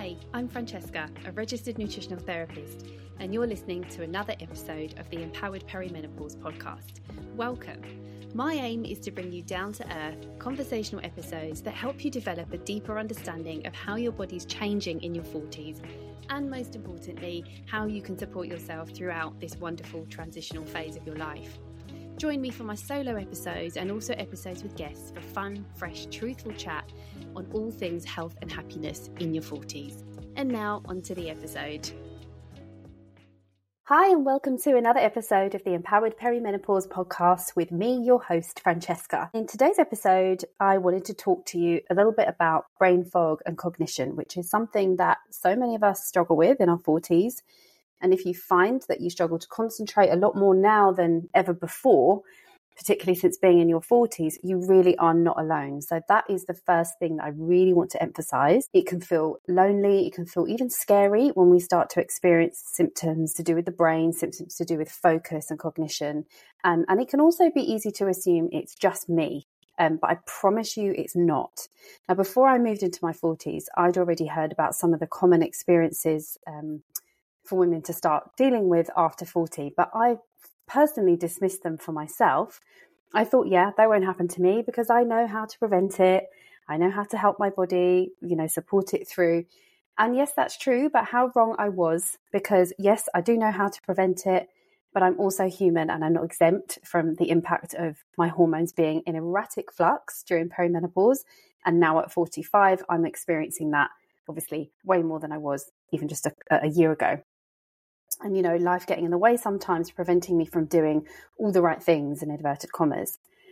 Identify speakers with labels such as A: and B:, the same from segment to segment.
A: Hi, I'm Francesca, a registered nutritional therapist, and you're listening to another episode of the Empowered Perimenopause podcast. Welcome. My aim is to bring you down-to-earth, conversational episodes that help you develop a deeper understanding of how your body's changing in your 40s, and most importantly, how you can support yourself throughout this wonderful transitional phase of your life. Join me for my solo episodes and also episodes with guests for fun, fresh, truthful chat on all things health and happiness in your 40s. And now, onto the episode. Hi, and welcome to another episode of the Empowered Perimenopause podcast with me, your host, Francesca. In today's episode, I wanted to talk to you a little bit about brain fog and cognition, which is something that so many of us struggle with in our 40s. And if you find that you struggle to concentrate a lot more now than ever before, particularly since being in your 40s, you really are not alone. So that is the first thing that I really want to emphasize. It can feel lonely. It can feel even scary when we start to experience symptoms to do with the brain, symptoms to do with focus and cognition. And it can also be easy to assume it's just me. But I promise you it's not. Now, before I moved into my 40s, I'd already heard about some of the common experiences for women to start dealing with after 40, but I personally dismissed them for myself. I thought, yeah, that won't happen to me because I know how to prevent it. I know how to help my body, support it through. And yes, that's true, but how wrong I was, because yes, I do know how to prevent it, but I'm also human and I'm not exempt from the impact of my hormones being in erratic flux during perimenopause. And now at 45, I'm experiencing that obviously way more than I was even just a year ago. And, life getting in the way sometimes, preventing me from doing all the right things in inverted commas.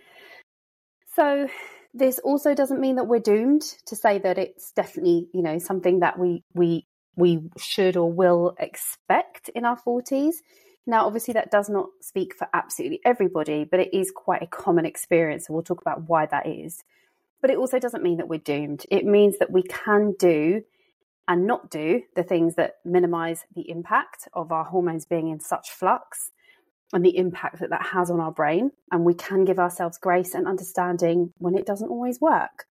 A: So this also doesn't mean that we're doomed to say that it's definitely, something that we should or will expect in our 40s. Now, obviously, that does not speak for absolutely everybody, but it is quite a common experience. And we'll talk about why that is. But it also doesn't mean that we're doomed. It means that we can do and not do the things that minimize the impact of our hormones being in such flux and the impact that that has on our brain. And we can give ourselves grace and understanding when it doesn't always work.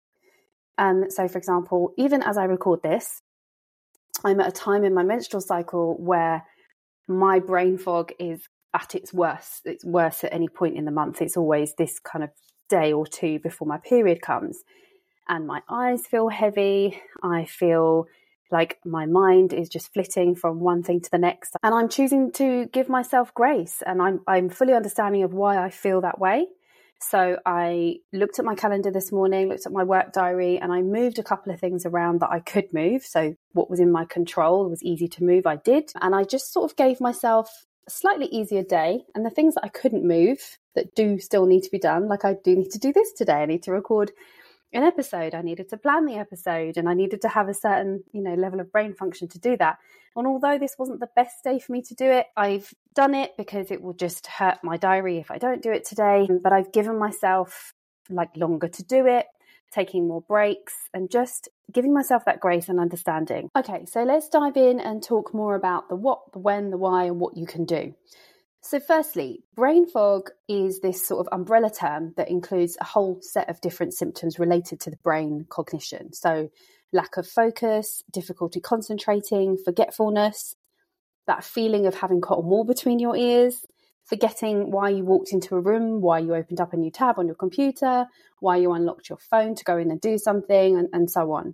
A: So, for example, even as I record this, I'm at a time in my menstrual cycle where my brain fog is at its worst. It's worse at any point in the month. It's always this kind of day or two before my period comes. And my eyes feel heavy. I feel like my mind is just flitting from one thing to the next. And I'm choosing to give myself grace. And I'm fully understanding of why I feel that way. So I looked at my calendar this morning, looked at my work diary, and I moved a couple of things around that I could move. So what was in my control was easy to move, I did. And I just sort of gave myself a slightly easier day. And the things that I couldn't move that do still need to be done, like I do need to do this today. I need to record an episode, I needed to plan the episode, and I needed to have a certain, level of brain function to do that. And although this wasn't the best day for me to do it, I've done it because it will just hurt my diary if I don't do it today. But I've given myself longer to do it, taking more breaks, and just giving myself that grace and understanding. Okay, so let's dive in and talk more about the what, the when, the why, and what you can do. So firstly, brain fog is this sort of umbrella term that includes a whole set of different symptoms related to the brain cognition. So lack of focus, difficulty concentrating, forgetfulness, that feeling of having cotton wool between your ears, forgetting why you walked into a room, why you opened up a new tab on your computer, why you unlocked your phone to go in and do something, and so on.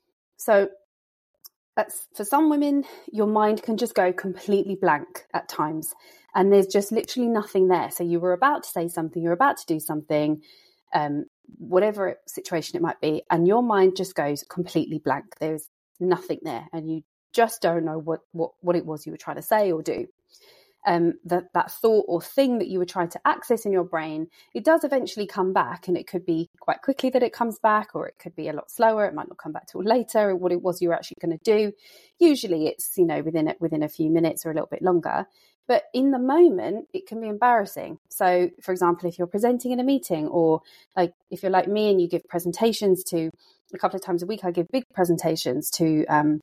A: So for some women, your mind can just go completely blank at times, and there's just literally nothing there. So you were about to say something, you're about to do something, whatever situation it might be, and your mind just goes completely blank. There's nothing there, and you just don't know what it was you were trying to say or do. That thought or thing that you were trying to access in your brain, it does eventually come back, and it could be quite quickly that it comes back, or it could be a lot slower. It might not come back till later, or what it was you were actually going to do. Usually it's, within a few minutes or a little bit longer. But in the moment, it can be embarrassing. So, for example, if you're presenting in a meeting, or if you're like me and you give presentations to a couple of times a week, I give big presentations to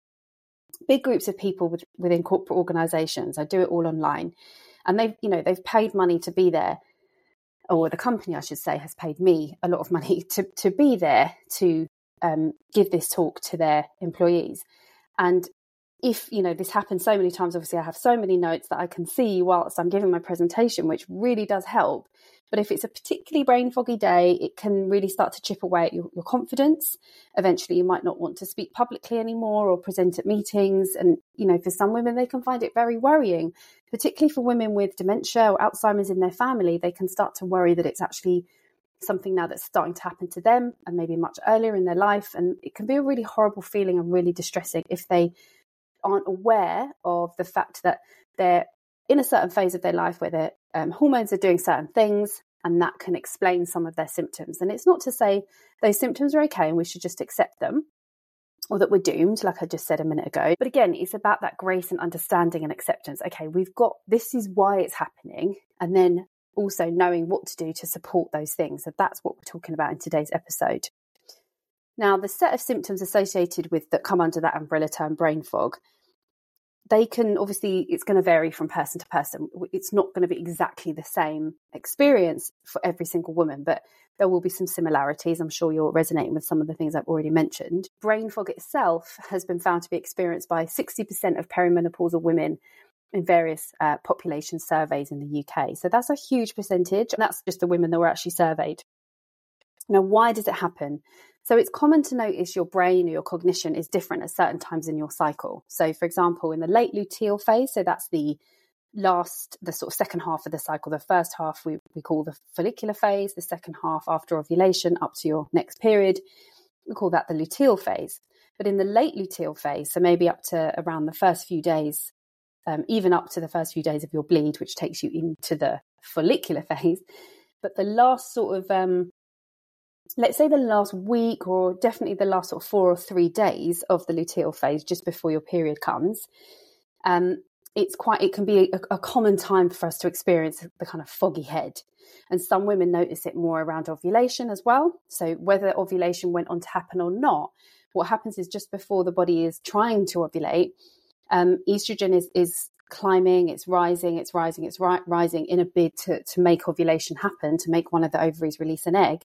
A: big groups of people within corporate organizations. I do it all online, and they've paid money to be there, or the company, I should say, has paid me a lot of money to be there to give this talk to their employees. And if, this happens so many times, obviously I have so many notes that I can see whilst I'm giving my presentation, which really does help. But if it's a particularly brain foggy day, it can really start to chip away at your confidence. Eventually, you might not want to speak publicly anymore or present at meetings. And, for some women, they can find it very worrying, particularly for women with dementia or Alzheimer's in their family. They can start to worry that it's actually something now that's starting to happen to them and maybe much earlier in their life. And it can be a really horrible feeling and really distressing if they aren't aware of the fact that they're in a certain phase of their life where their hormones are doing certain things, and that can explain some of their symptoms. And it's not to say those symptoms are okay and we should just accept them, or that we're doomed, like I just said a minute ago. But again, it's about that grace and understanding and acceptance. Okay, this is why it's happening, and then also knowing what to do to support those things. So that's what we're talking about in today's episode. Now, the set of symptoms associated with that come under that umbrella term brain fog, they can obviously, it's going to vary from person to person. It's not going to be exactly the same experience for every single woman, but there will be some similarities. I'm sure you're resonating with some of the things I've already mentioned. Brain fog itself has been found to be experienced by 60% of perimenopausal women in various population surveys in the UK. So that's a huge percentage, and that's just the women that were actually surveyed. Now, why does it happen? So it's common to notice your brain or your cognition is different at certain times in your cycle. So, for example, in the late luteal phase, so that's the sort of second half of the cycle. The first half we call the follicular phase, the second half after ovulation up to your next period, we call that the luteal phase. But in the late luteal phase, so maybe up to around the first few days, even up to the first few days of your bleed, which takes you into the follicular phase, but the last sort of let's say the last week, or definitely the last sort of 4 or 3 days of the luteal phase, just before your period comes, it can be a common time for us to experience the kind of foggy head. And some women notice it more around ovulation as well. So whether ovulation went on to happen or not, what happens is just before the body is trying to ovulate, estrogen is climbing, it's rising in a bid to make ovulation happen, to make one of the ovaries release an egg.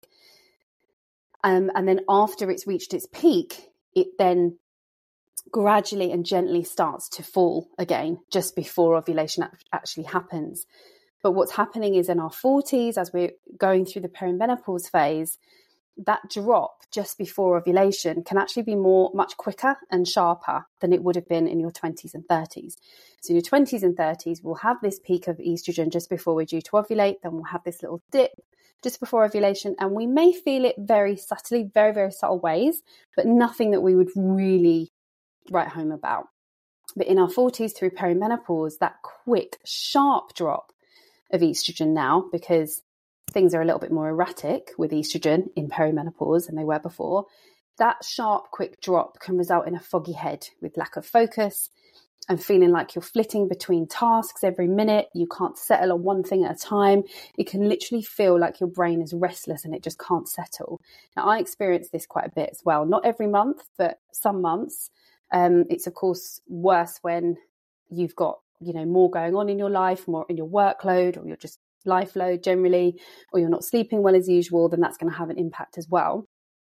A: And then after it's reached its peak, it then gradually and gently starts to fall again just before ovulation actually happens. But what's happening is in our 40s, as we're going through the perimenopause phase, that drop just before ovulation can actually be much quicker and sharper than it would have been in your 20s and 30s. So your 20s and 30s will have this peak of estrogen just before we're due to ovulate, then we'll have this little dip just before ovulation, and we may feel it very subtly, very, very subtle ways, but nothing that we would really write home about. But in our 40s through perimenopause, that quick, sharp drop of estrogen now, because things are a little bit more erratic with estrogen in perimenopause than they were before, that sharp, quick drop can result in a foggy head with lack of focus and feeling like you're flitting between tasks every minute. You can't settle on one thing at a time. It can literally feel like your brain is restless and it just can't settle. Now, I experience this quite a bit as well. Not every month, but some months. It's, of course, worse when you've got, more going on in your life, more in your workload, or you're just life load generally, or you're not sleeping well as usual, then that's going to have an impact as well.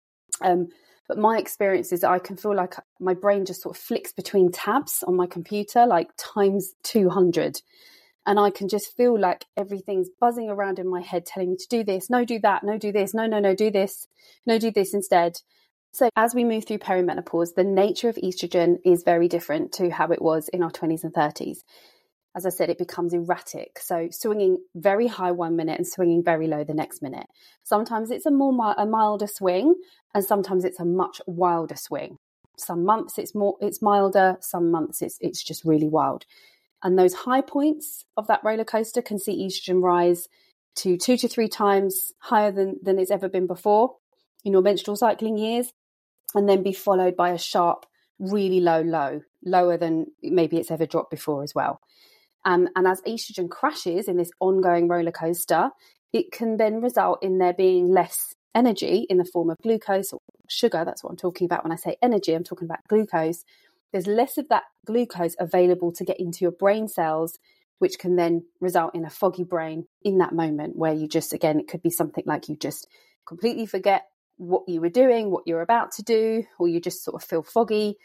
A: But my experience is I can feel like my brain just sort of flicks between tabs on my computer, like times 200. And I can just feel like everything's buzzing around in my head, telling me to do this, no, do that, no, do this, no, do this, no, do this instead. So as we move through perimenopause, the nature of estrogen is very different to how it was in our 20s and 30s. As I said, it becomes erratic. So swinging very high 1 minute and swinging very low the next minute. Sometimes it's a milder swing, and sometimes it's a much wilder swing. Some months it's milder, some months it's just really wild. And those high points of that roller coaster can see estrogen rise to 2 to 3 times higher than it's ever been before in your menstrual cycling years, and then be followed by a sharp, really low, lower than maybe it's ever dropped before as well. And as estrogen crashes in this ongoing roller coaster, it can then result in there being less energy in the form of glucose or sugar. That's what I'm talking about when I say energy. I'm talking about glucose. There's less of that glucose available to get into your brain cells, which can then result in a foggy brain in that moment where you just, again, it could be something like you just completely forget what you were doing, what you're about to do, or you just sort of feel foggy.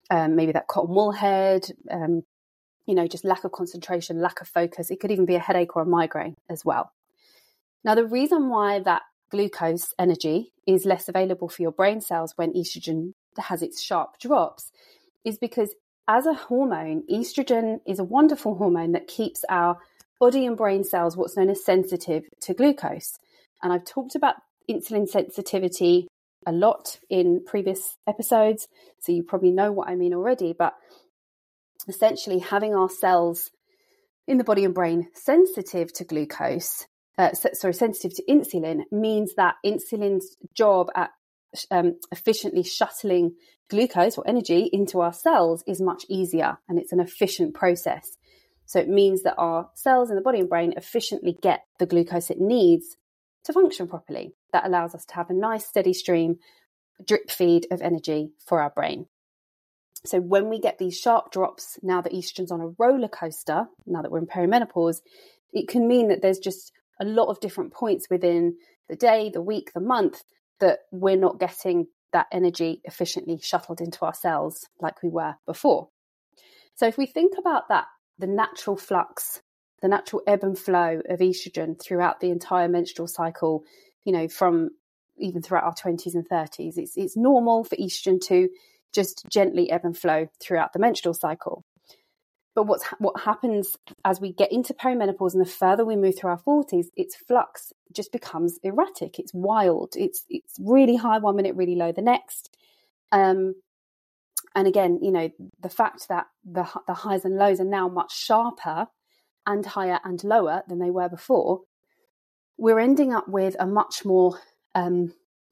A: maybe that cotton wool head, just lack of concentration, lack of focus. It could even be a headache or a migraine as well. Now, the reason why that glucose energy is less available for your brain cells when estrogen has its sharp drops is because as a hormone, estrogen is a wonderful hormone that keeps our body and brain cells what's known as sensitive to glucose. And I've talked about insulin sensitivity a lot in previous episodes, so you probably know what I mean already, but essentially having our cells in the body and brain sensitive to glucose, sensitive to insulin, means that insulin's job at efficiently shuttling glucose or energy into our cells is much easier, and it's an efficient process. So it means that our cells in the body and brain efficiently get the glucose it needs to function properly. That allows us to have a nice steady stream, drip feed of energy for our brain. So when we get these sharp drops, now that estrogen's on a roller coaster, now that we're in perimenopause, it can mean that there's just a lot of different points within the day, the week, the month, that we're not getting that energy efficiently shuttled into our cells like we were before. So if we think about that, the natural flux, the natural ebb and flow of estrogen throughout the entire menstrual cycle, from even throughout our 20s and 30s, it's normal for estrogen to just gently ebb and flow throughout the menstrual cycle. But what happens as we get into perimenopause and the further we move through our 40s, its flux just becomes erratic. It's wild. It's really high one minute, really low the next. And again, the fact that the highs and lows are now much sharper and higher and lower than they were before, we're ending up with a much more of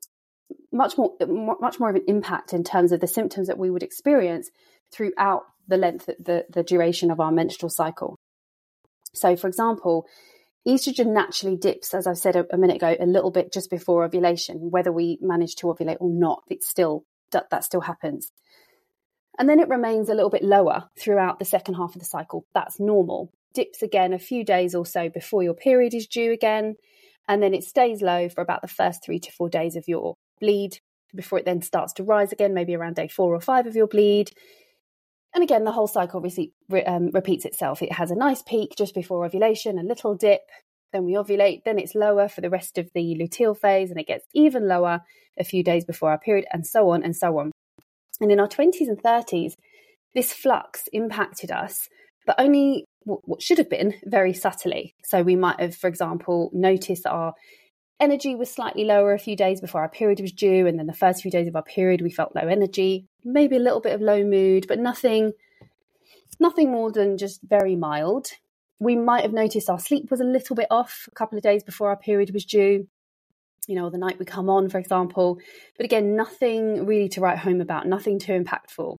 A: an impact in terms of the symptoms that we would experience throughout the duration of our menstrual cycle. So, for example, estrogen naturally dips, as I said a minute ago, a little bit just before ovulation, whether we manage to ovulate or not. That still happens. And then it remains a little bit lower throughout the second half of the cycle. That's normal. Dips again a few days or so before your period is due again. And then it stays low for about the first 3 to 4 days of your bleed before it then starts to rise again, maybe around day 4 or 5 of your bleed. And again, the whole cycle obviously repeats itself. It has a nice peak just before ovulation, a little dip, then we ovulate, then it's lower for the rest of the luteal phase, and it gets even lower a few days before our period, and so on and so on. And in our 20s and 30s, this flux impacted us, but only what should have been very subtly. So we might have, for example, noticed that our energy was slightly lower a few days before our period was due, and then the first few days of our period we felt low energy, maybe a little bit of low mood, but nothing more than just very mild. We might have noticed our sleep was a little bit off a couple of days before our period was due, or the night we come on, for example. But again, nothing really to write home about, nothing too impactful.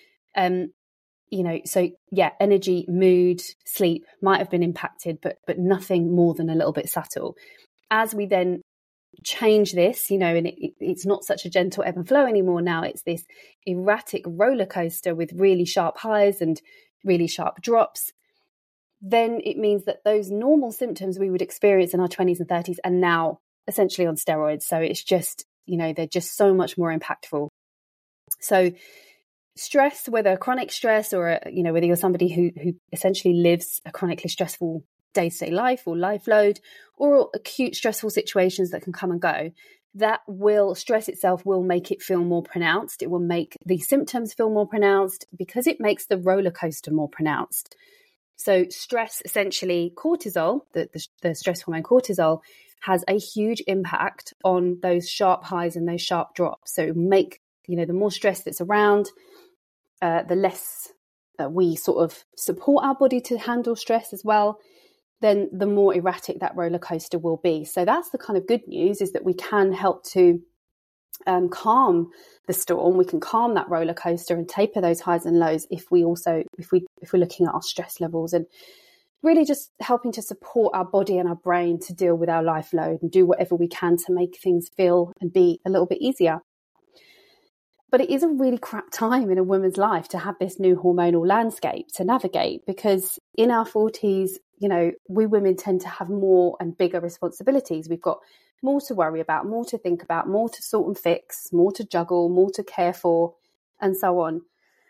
A: So yeah, energy, mood, sleep might have been impacted, but nothing more than a little bit subtle. As we then change this, and it's not such a gentle ebb and flow anymore. Now it's this erratic roller coaster with really sharp highs and really sharp drops. Then it means that those normal symptoms we would experience in our 20s and 30s are now essentially on steroids. So it's just, they're just so much more impactful. So stress, whether chronic stress or, whether you're somebody who essentially lives a chronically stressful day-to-day life or life load, or acute stressful situations that can come and go, stress itself will make it feel more pronounced. It will make the symptoms feel more pronounced because it makes the roller coaster more pronounced. So stress, essentially cortisol, the stress hormone cortisol, has a huge impact on those sharp highs and those sharp drops. So it will make, the more stress that's around, the less we sort of support our body to handle stress as well, then the more erratic that roller coaster will be. So that's the kind of good news, is that we can help to calm the storm. We can calm that roller coaster and taper those highs and lows if we're looking at our stress levels, and really just helping to support our body and our brain to deal with our life load and do whatever we can to make things feel and be a little bit easier. But it is a really crap time in a woman's life to have this new hormonal landscape to navigate, because in our 40s, we women tend to have more and bigger responsibilities. We've got more to worry about, more to think about, more to sort and fix, more to juggle, more to care for, and so on.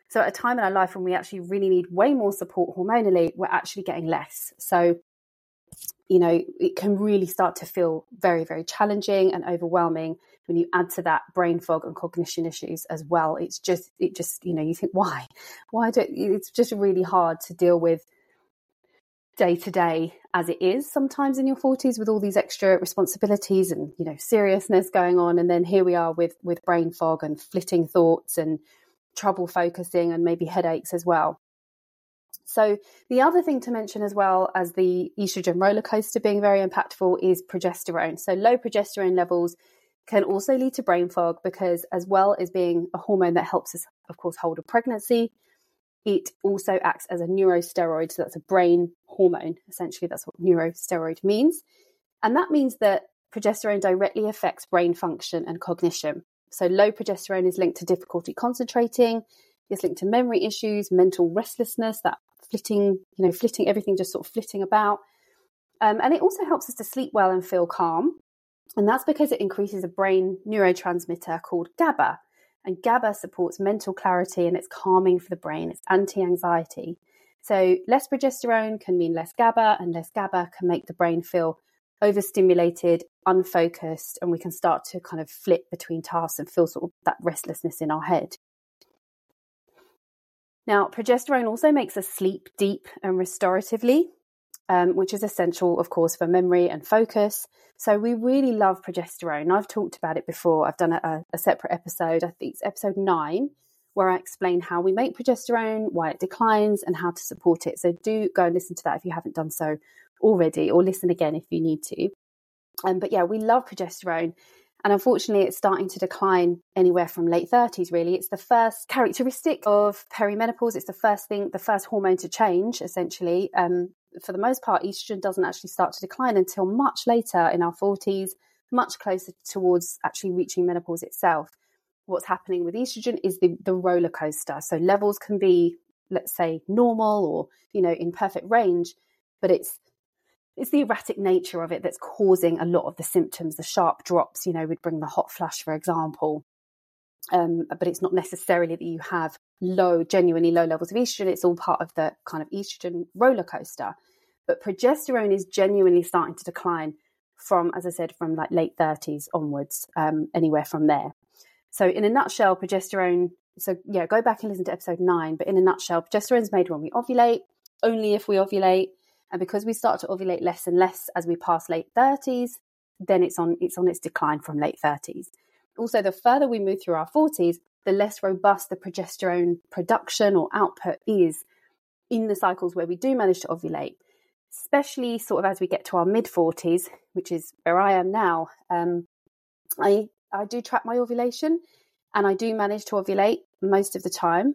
A: So at a time in our life when we actually really need way more support hormonally, we're actually getting less. So, it can really start to feel very, very challenging and overwhelming when you add to that brain fog and cognition issues as well. It just, you think, it's just really hard to deal with day to day as it is sometimes in your 40s with all these extra responsibilities and, seriousness going on. And then here we are with brain fog and flitting thoughts and trouble focusing and maybe headaches as well. So the other thing to mention as well as the estrogen roller coaster being very impactful is progesterone. So low progesterone levels can also lead to brain fog because, as well as being a hormone that helps us, of course, hold a pregnancy, it also acts as a neurosteroid. So that's a brain hormone. Essentially, that's what neurosteroid means. And that means that progesterone directly affects brain function and cognition. So low progesterone is linked to difficulty concentrating. It's linked to memory issues, mental restlessness, that flitting, everything just sort of flitting about. And it also helps us to sleep well and feel calm. And that's because it increases a brain neurotransmitter called GABA. And GABA supports mental clarity and it's calming for the brain. It's anti-anxiety. So less progesterone can mean less GABA, and less GABA can make the brain feel overstimulated, unfocused, and we can start to kind of flit between tasks and feel sort of that restlessness in our head. Now, progesterone also makes us sleep deep and restoratively, which is essential, of course, for memory and focus. So we really love progesterone. I've talked about it before. I've done a separate episode, I think it's episode 9, where I explain how we make progesterone, why it declines, and how to support it. So do go and listen to that if you haven't done so already, or listen again if you need to. But yeah, we love progesterone. And unfortunately, it's starting to decline anywhere from late 30s, really. It's the first characteristic of perimenopause. It's the first hormone to change, essentially. For the most part, estrogen doesn't actually start to decline until much later in our 40s, much closer towards actually reaching menopause itself. What's happening with estrogen is the roller coaster. So levels can be, let's say, normal or, in perfect range, but it's the erratic nature of it that's causing a lot of the symptoms. The sharp drops, would bring the hot flush, for example. But it's not necessarily that you have genuinely low levels of estrogen. It's all part of the kind of estrogen roller coaster. But progesterone is genuinely starting to decline from, as I said, from like late 30s onwards, anywhere from there. So in a nutshell, progesterone, go back and listen to episode 9. But in a nutshell, progesterone is made when we ovulate, only if we ovulate. And because we start to ovulate less and less as we pass late 30s, then it's on its decline from late 30s. Also, the further we move through our 40s, the less robust the progesterone production or output is in the cycles where we do manage to ovulate, especially sort of as we get to our mid-40s, which is where I am now. I do track my ovulation and I do manage to ovulate most of the time.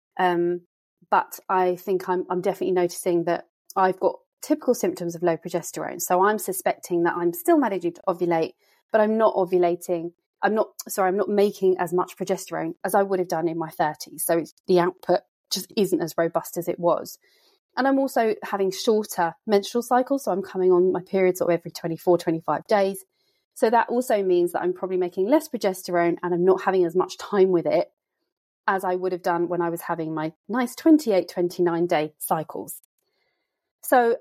A: But I think I'm definitely noticing that I've got typical symptoms of low progesterone. So I'm suspecting that I'm still managing to ovulate, but I'm not ovulating. I'm not making as much progesterone as I would have done in my 30s. So the output just isn't as robust as it was. And I'm also having shorter menstrual cycles. So I'm coming on my periods sort of every 24, 25 days. So that also means that I'm probably making less progesterone and I'm not having as much time with it as I would have done when I was having my nice 28, 29 day cycles. So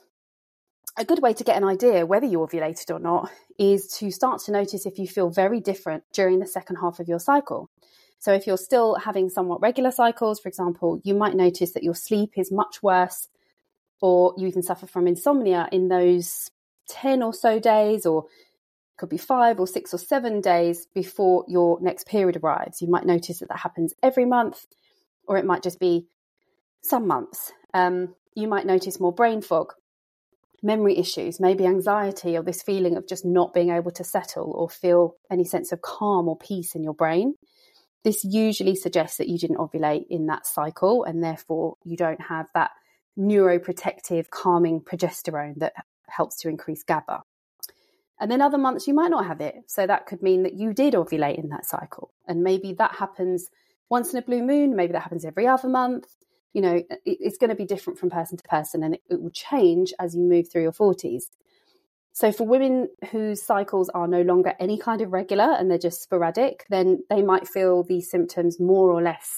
A: a good way to get an idea whether you ovulated or not is to start to notice if you feel very different during the second half of your cycle. So if you're still having somewhat regular cycles, for example, you might notice that your sleep is much worse, or you even suffer from insomnia in those 10 or so days, or it could be 5 or 6 or 7 days before your next period arrives. You might notice that happens every month, or it might just be some months. You might notice more brain fog, memory issues, maybe anxiety, or this feeling of just not being able to settle or feel any sense of calm or peace in your brain. This usually suggests that you didn't ovulate in that cycle, and therefore you don't have that neuroprotective calming progesterone that helps to increase GABA. And then other months you might not have it. So that could mean that you did ovulate in that cycle. And maybe that happens once in a blue moon, maybe that happens every other month. It's going to be different from person to person, and it will change as you move through your 40s. So for women whose cycles are no longer any kind of regular and they're just sporadic, then they might feel these symptoms more or less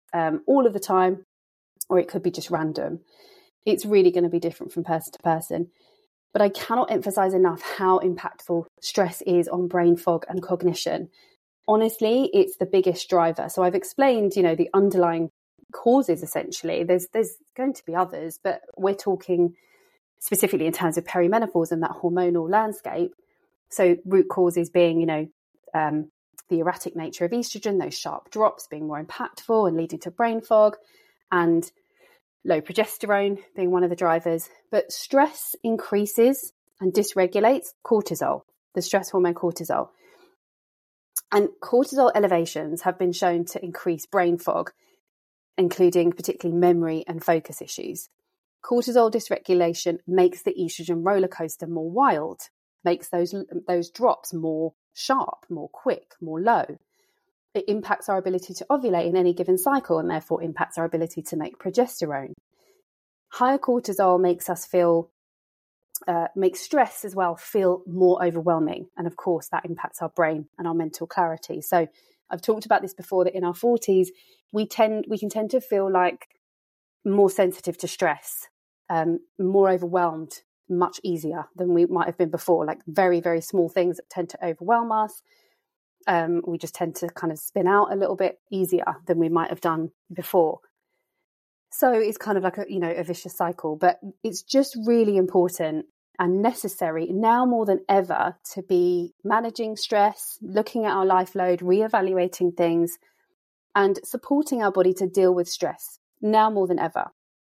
A: all of the time, or it could be just random. It's really going to be different from person to person. But I cannot emphasize enough how impactful stress is on brain fog and cognition. Honestly, it's the biggest driver. So I've explained, the underlying causes, essentially. There's going to be others, but we're talking specifically in terms of perimenopause and that hormonal landscape. So root causes being, the erratic nature of estrogen, those sharp drops being more impactful and leading to brain fog, and low progesterone being one of the drivers. But stress increases and dysregulates cortisol, the stress hormone cortisol. And cortisol elevations have been shown to increase brain fog, including particularly memory and focus issues. Cortisol dysregulation makes the estrogen roller coaster more wild, makes those drops more sharp, more quick, more low. It impacts our ability to ovulate in any given cycle and therefore impacts our ability to make progesterone. Higher cortisol makes stress as well feel more overwhelming. And of course, that impacts our brain and our mental clarity. So I've talked about this before, that in our 40s, we can tend to feel like more sensitive to stress, more overwhelmed, much easier than we might have been before. Like very, very small things that tend to overwhelm us. We just tend to kind of spin out a little bit easier than we might have done before. So it's kind of like a vicious cycle, but it's just really important and necessary now more than ever to be managing stress, looking at our life load, reevaluating things, and supporting our body to deal with stress now more than ever.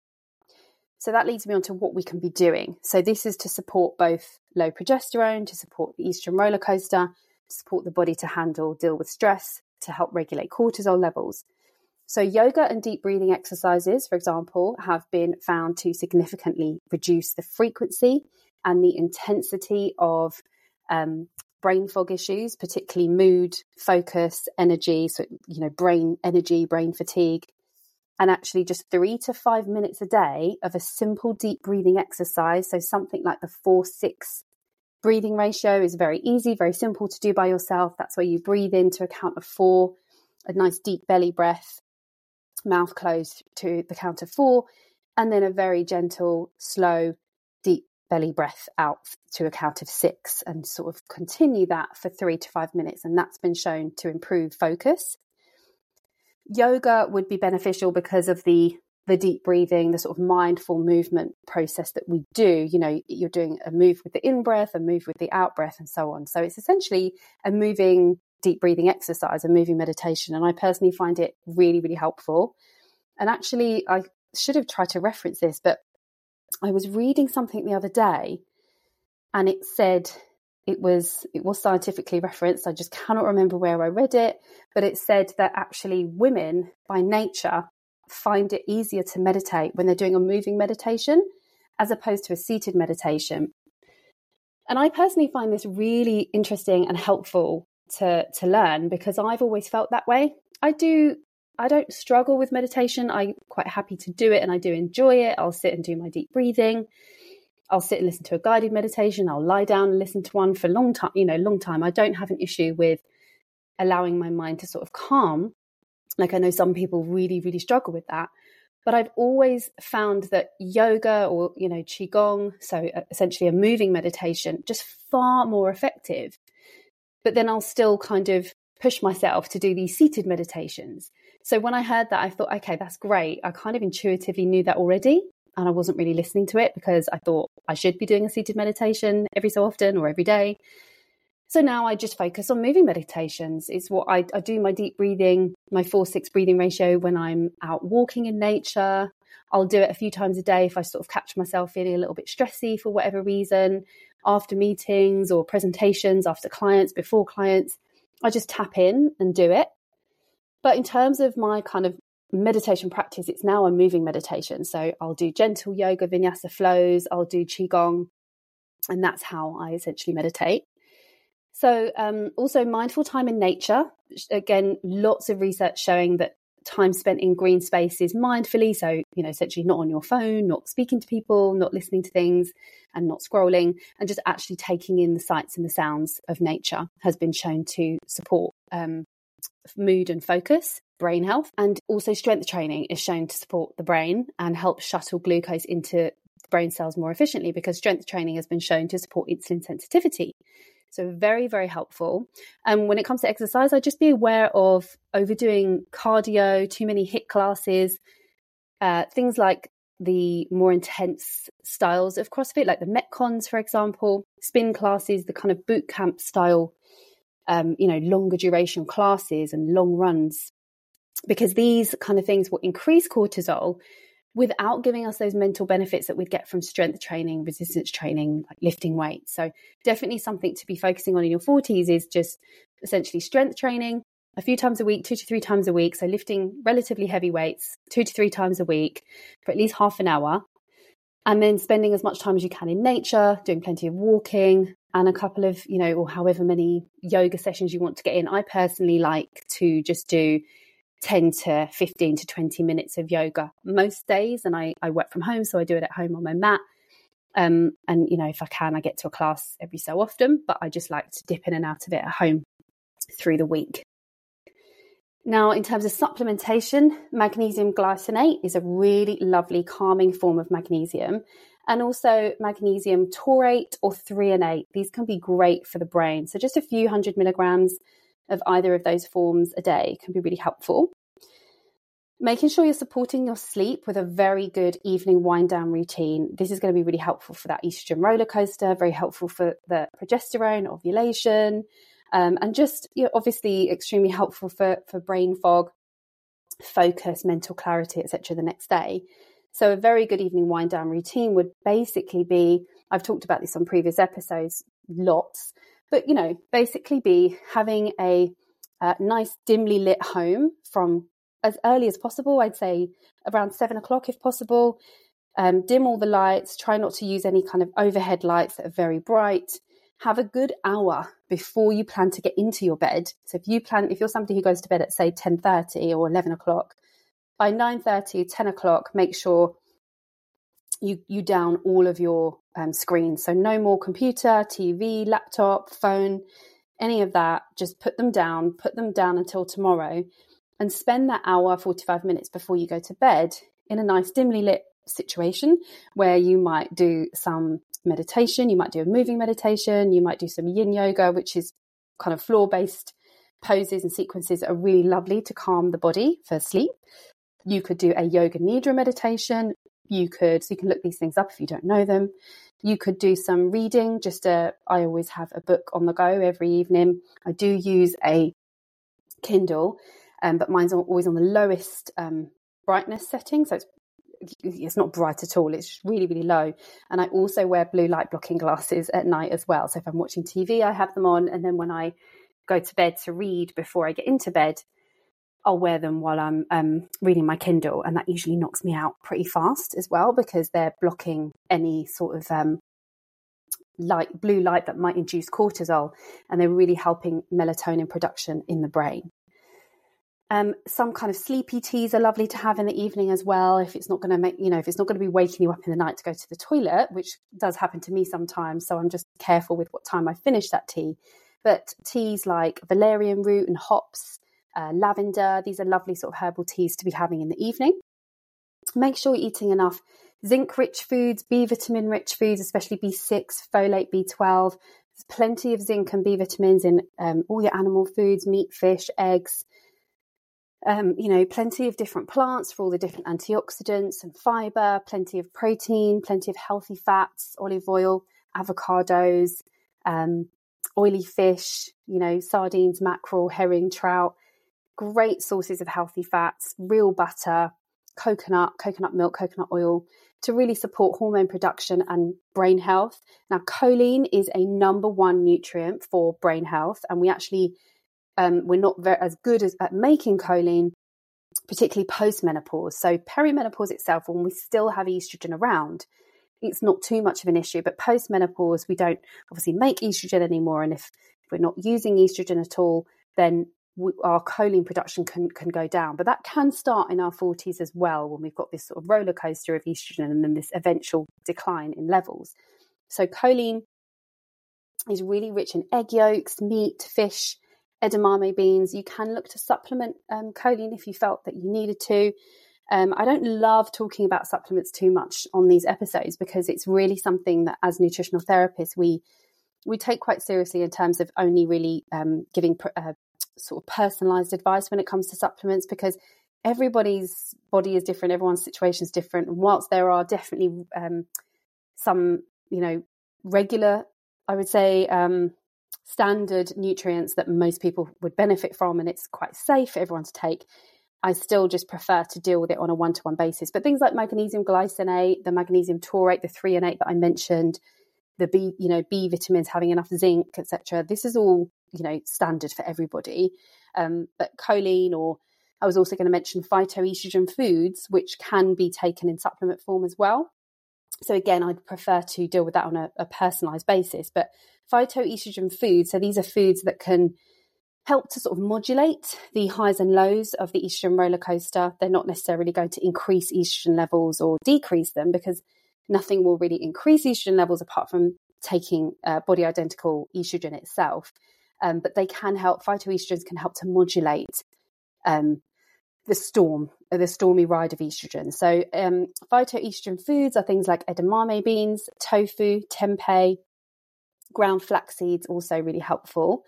A: So that leads me on to what we can be doing. So this is to support both low progesterone, to support the estrogen roller coaster, to support the body to deal with stress, to help regulate cortisol levels. So yoga and deep breathing exercises, for example, have been found to significantly reduce the frequency and the intensity of brain fog issues, particularly mood, focus, energy, so, brain energy, brain fatigue. And actually just 3 to 5 minutes a day of a simple deep breathing exercise, so something like the 4-6 breathing ratio is very easy, very simple to do by yourself. That's where you breathe in to a count of 4, a nice deep belly breath, mouth closed to the count of 4, and then a very gentle, slow, deep belly breath out to a count of 6, and sort of continue that for 3 to 5 minutes. And that's been shown to improve focus. Yoga would be beneficial because of the deep breathing, the sort of mindful movement process that we do. You're doing a move with the in-breath, a move with the out-breath, and so on. So it's essentially a moving deep breathing exercise, a moving meditation. And I personally find it really, really helpful. And actually, I should have tried to reference this, but I was reading something the other day and it said, it was scientifically referenced. I just cannot remember where I read it, but it said that actually women by nature find it easier to meditate when they're doing a moving meditation as opposed to a seated meditation. And I personally find this really interesting and helpful to learn, because I've always felt that way. I don't struggle with meditation. I'm quite happy to do it and I do enjoy it. I'll sit and do my deep breathing. I'll sit and listen to a guided meditation. I'll lie down and listen to one for a long time. I don't have an issue with allowing my mind to sort of calm. Like I know some people really, really struggle with that. But I've always found that yoga or, qigong, so essentially a moving meditation, just far more effective. But then I'll still kind of push myself to do these seated meditations. So when I heard that, I thought, okay, that's great. I kind of intuitively knew that already. And I wasn't really listening to it because I thought I should be doing a seated meditation every so often or every day. So now I just focus on moving meditations. It's what I do my deep breathing, my 4-6 breathing ratio when I'm out walking in nature. I'll do it a few times a day if I sort of catch myself feeling a little bit stressy for whatever reason, after meetings or presentations, after clients, before clients. I just tap in and do it. But in terms of my kind of meditation practice, it's now a moving meditation. So I'll do gentle yoga vinyasa flows, I'll do qigong, and that's how I essentially meditate. So also mindful time in nature. Again, lots of research showing that time spent in green spaces mindfully, so essentially not on your phone, not speaking to people, not listening to things and not scrolling, and just actually taking in the sights and the sounds of nature has been shown to support mood and focus. brain health. And also strength training is shown to support the brain and help shuttle glucose into brain cells more efficiently, because strength training has been shown to support insulin sensitivity. So very, very helpful. And when it comes to exercise, I'd just be aware of overdoing cardio, too many HIIT classes, things like the more intense styles of CrossFit, like the Metcons, for example, spin classes, the kind of boot camp style, longer duration classes and long runs, because these kind of things will increase cortisol without giving us those mental benefits that we'd get from strength training, resistance training, like lifting weights. So definitely something to be focusing on in your 40s is just essentially strength training a few times a week, 2 to 3 times a week. So lifting relatively heavy weights 2 to 3 times a week for at least half an hour. And then spending as much time as you can in nature, doing plenty of walking and a couple of, or however many yoga sessions you want to get in. I personally like to just do 10 to 15 to 20 minutes of yoga most days. And I work from home, so I do it at home on my mat. And, if I can, I get to a class every so often, but I just like to dip in and out of it at home through the week. Now, in terms of supplementation, magnesium glycinate is a really lovely calming form of magnesium, and also magnesium taurate or threonate. These can be great for the brain. So just a few 100 milligrams of either of those forms a day can be really helpful. Making sure you're supporting your sleep with a very good evening wind down routine. This is going to be really helpful for that estrogen roller coaster, very helpful for the progesterone, ovulation, and just obviously extremely helpful for brain fog, focus, mental clarity, etc. the next day. So a very good evening wind down routine would basically be, I've talked about this on previous episodes lots, but basically be having a nice dimly lit home from as early as possible. I'd say around 7 o'clock if possible. Dim all the lights, try not to use any kind of overhead lights that are very bright. Have a good hour before you plan to get into your bed. So if you're somebody who goes to bed at say 10:30 or 11 o'clock, by 9:30, 10 o'clock, make sure you down all of your screens. So no more computer, TV, laptop, phone, any of that. Just put them down until tomorrow, and spend that hour, 45 minutes before you go to bed in a nice dimly lit situation where you might do some meditation, you might do a moving meditation, you might do some yin yoga, which is kind of floor-based poses and sequences that are really lovely to calm the body for sleep. You could do a yoga nidra meditation. You can look these things up if you don't know them. You could do some reading. I always have a book on the go every evening. I do use a Kindle, but mine's always on the lowest brightness setting. So it's not bright at all. It's really, really low. And I also wear blue light blocking glasses at night as well. So if I'm watching TV, I have them on. And then when I go to bed to read before I get into bed, I'll wear them while I'm reading my Kindle. And that usually knocks me out pretty fast as well, because they're blocking any sort of blue light that might induce cortisol. And they're really helping melatonin production in the brain. Some kind of sleepy teas are lovely to have in the evening as well. If it's not going to if it's not going to be waking you up in the night to go to the toilet, which does happen to me sometimes. So I'm just careful with what time I finish that tea. But teas like valerian root and hops, lavender, these are lovely sort of herbal teas to be having in the evening. Make sure you're eating enough zinc-rich foods, B vitamin-rich foods, especially B6, folate, B12. There's plenty of zinc and B vitamins in all your animal foods, meat, fish, eggs. Plenty of different plants for all the different antioxidants and fiber, plenty of protein, plenty of healthy fats, olive oil, avocados, oily fish, sardines, mackerel, herring, trout, great sources of healthy fats, real butter, coconut milk, coconut oil, to really support hormone production and brain health. Now, choline is a number one nutrient for brain health, and we actually we're not as good at making choline, particularly post-menopause. So perimenopause itself, when we still have estrogen around, it's not too much of an issue. But post-menopause, we don't obviously make estrogen anymore. And if we're not using estrogen at all, then our choline production can go down. But that can start in our 40s as well, when we've got this sort of roller coaster of estrogen and then this eventual decline in levels. So choline is really rich in egg yolks, meat, fish, edamame beans. You can look to supplement choline if you felt that you needed to. I don't love talking about supplements too much on these episodes because it's really something that as nutritional therapists we take quite seriously in terms of only really giving sort of personalized advice when it comes to supplements, because everybody's body is different, everyone's situation is different. And whilst there are definitely some, regular, I would say, standard nutrients that most people would benefit from, and it's quite safe for everyone to take, I still just prefer to deal with it on a one-to-one basis. But things like magnesium glycinate, the magnesium taurate, the 3 and 8 that I mentioned, the B vitamins, having enough zinc, etc. This is all, standard for everybody. But choline, or I was also going to mention phytoestrogen foods, which can be taken in supplement form as well. So again, I'd prefer to deal with that on a personalized basis. But phytoestrogen foods, so these are foods that can help to sort of modulate the highs and lows of the estrogen roller coaster. They're not necessarily going to increase estrogen levels or decrease them, because nothing will really increase estrogen levels apart from taking body identical estrogen itself. But they can help, phytoestrogens can help to modulate the stormy ride of estrogen. So phytoestrogen foods are things like edamame beans, tofu, tempeh, ground flax seeds, also really helpful.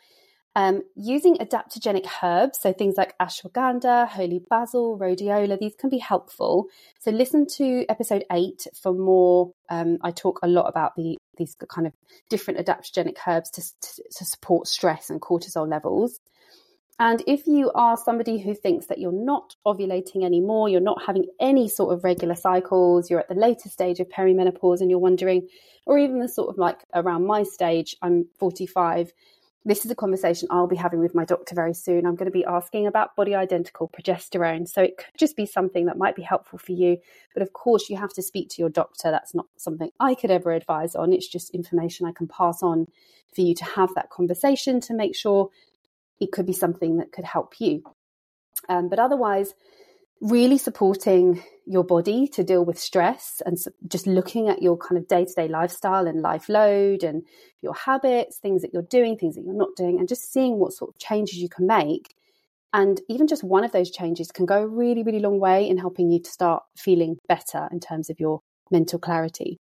A: Using adaptogenic herbs, so things like ashwagandha, holy basil, rhodiola, these can be helpful. So listen to episode 8 for more. I talk a lot about these kind of different adaptogenic herbs to support stress and cortisol levels. And if you are somebody who thinks that you're not ovulating anymore, you're not having any sort of regular cycles, you're at the later stage of perimenopause and you're wondering, or even the sort of like around my stage, I'm 45, this is a conversation I'll be having with my doctor very soon. I'm going to be asking about body identical progesterone. So it could just be something that might be helpful for you. But of course, you have to speak to your doctor. That's not something I could ever advise on. It's just information I can pass on for you to have that conversation to make sure it could be something that could help you. But otherwise, really supporting your body to deal with stress and just looking at your kind of day-to-day lifestyle and life load and your habits, things that you're doing, things that you're not doing, and just seeing what sort of changes you can make. And even just one of those changes can go a really, really long way in helping you to start feeling better in terms of your mental clarity.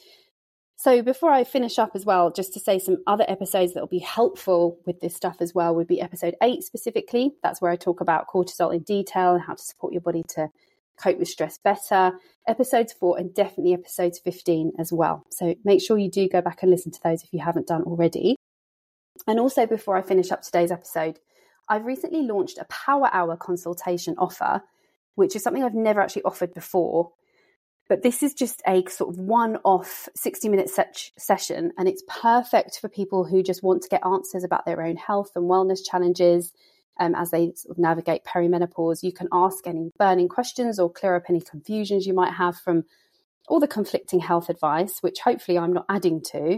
A: So before I finish up as well, just to say some other episodes that will be helpful with this stuff as well would be episode 8 specifically. That's where I talk about cortisol in detail and how to support your body to cope with stress better. Episodes 4 and definitely episodes 15 as well. So make sure you do go back and listen to those if you haven't done already. And also before I finish up today's episode, I've recently launched a Power Hour consultation offer, which is something I've never actually offered before. But this is just a sort of one-off 60-minute session, and it's perfect for people who just want to get answers about their own health and wellness challenges as they sort of navigate perimenopause. You can ask any burning questions or clear up any confusions you might have from all the conflicting health advice, which hopefully I'm not adding to.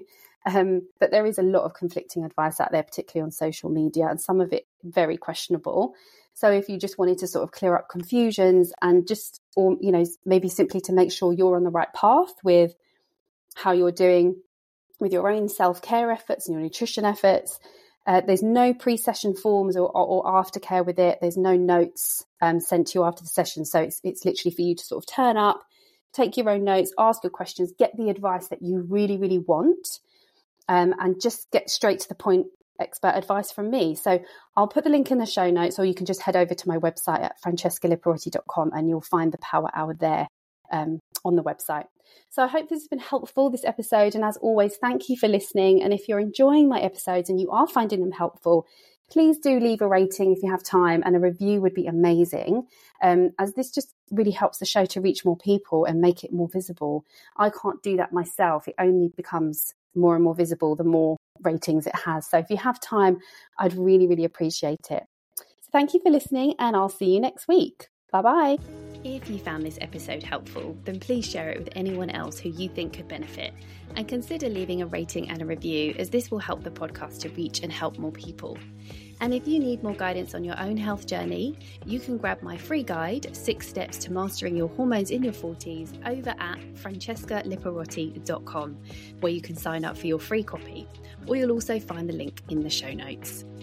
A: But there is a lot of conflicting advice out there, particularly on social media, and some of it very questionable. So if you just wanted to sort of clear up confusions and just, or, maybe simply to make sure you're on the right path with how you're doing with your own self-care efforts and your nutrition efforts, there's no pre-session forms or aftercare with it. There's no notes sent to you after the session. So it's literally for you to sort of turn up, take your own notes, ask your questions, get the advice that you really, really want, and just get straight to the point expert advice from me. So I'll put the link in the show notes, or you can just head over to my website at francescaliparotti.com and you'll find the Power Hour there on the website. So I hope this has been helpful, this episode. And as always, thank you for listening. And if you're enjoying my episodes and you are finding them helpful, please do leave a rating if you have time, and a review would be amazing, as this just really helps the show to reach more people and make it more visible. I can't do that myself. It only becomes more and more visible the more ratings it has. So if you have time, I'd really, really appreciate it. So thank you for listening, and I'll see you next week. Bye-bye. If you found this episode helpful, then please share it with anyone else who you think could benefit, and consider leaving a rating and a review, as this will help the podcast to reach and help more people. And if you need more guidance on your own health journey, you can grab my free guide, 6 Steps to Mastering Your Hormones in Your 40s, over at francescaliparotti.com, where you can sign up for your free copy, or you'll also find the link in the show notes.